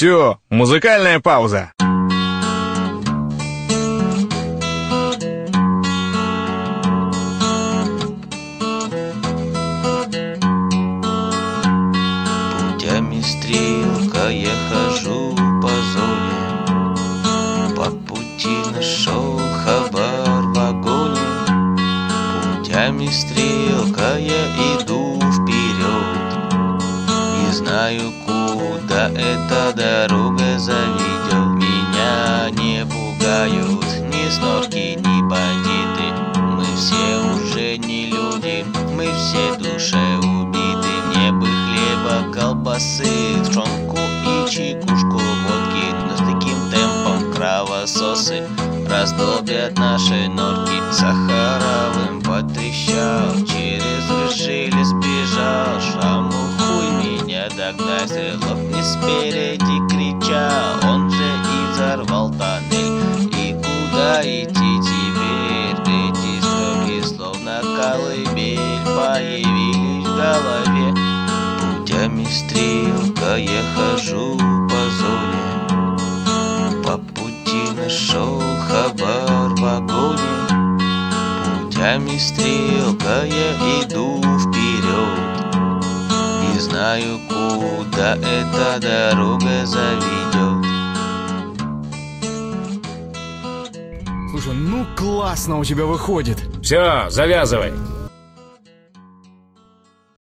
Все, музыкальная пауза. Путями стрелка я хожу по зоне, по пути нашел хабар в вагоне. Путями стрелка я иду вперед, не знаю, куда эта дорога заведет. Меня не пугают ни снорки, ни бандиты. Мы все уже не люди, мы все душе убиты. Мне бы хлеба, колбасы, тушенку и чекушку водки. Но с таким темпом кровососы раздолбят наши норки. Сахаровым потрещал, через решили сбежал. Шраму хуй меня догнать, стрелок не спереди кричал. Он же и взорвал тоннель. И куда идти теперь? Эти строки словно колыбель появились в голове. Путями стрелка я хожу по зоне, по пути нашел хабар в вагоне. Путями стрелка я иду вперед, не знаю, куда эта дорога заведет. Слушай, ну классно у тебя выходит. Все, завязывай.